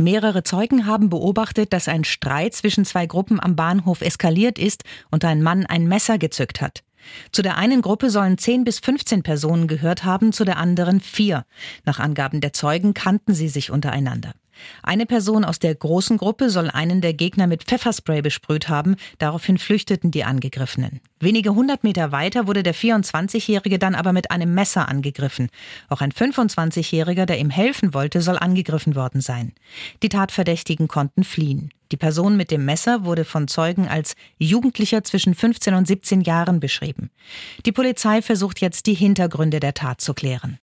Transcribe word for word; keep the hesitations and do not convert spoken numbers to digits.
Mehrere Zeugen haben beobachtet, dass ein Streit zwischen zwei Gruppen am Bahnhof eskaliert ist und ein Mann ein Messer gezückt hat. Zu der einen Gruppe sollen zehn bis fünfzehn Personen gehört haben, zu der anderen vier. Nach Angaben der Zeugen kannten sie sich untereinander. Eine Person aus der großen Gruppe soll einen der Gegner mit Pfefferspray besprüht haben, daraufhin flüchteten die Angegriffenen. Wenige hundert Meter weiter wurde der vierundzwanzigjährige dann aber mit einem Messer angegriffen. Auch ein fünfundzwanzigjähriger, der ihm helfen wollte, soll angegriffen worden sein. Die Tatverdächtigen konnten fliehen. Die Person mit dem Messer wurde von Zeugen als Jugendlicher zwischen fünfzehn und siebzehn Jahren beschrieben. Die Polizei versucht jetzt, die Hintergründe der Tat zu klären.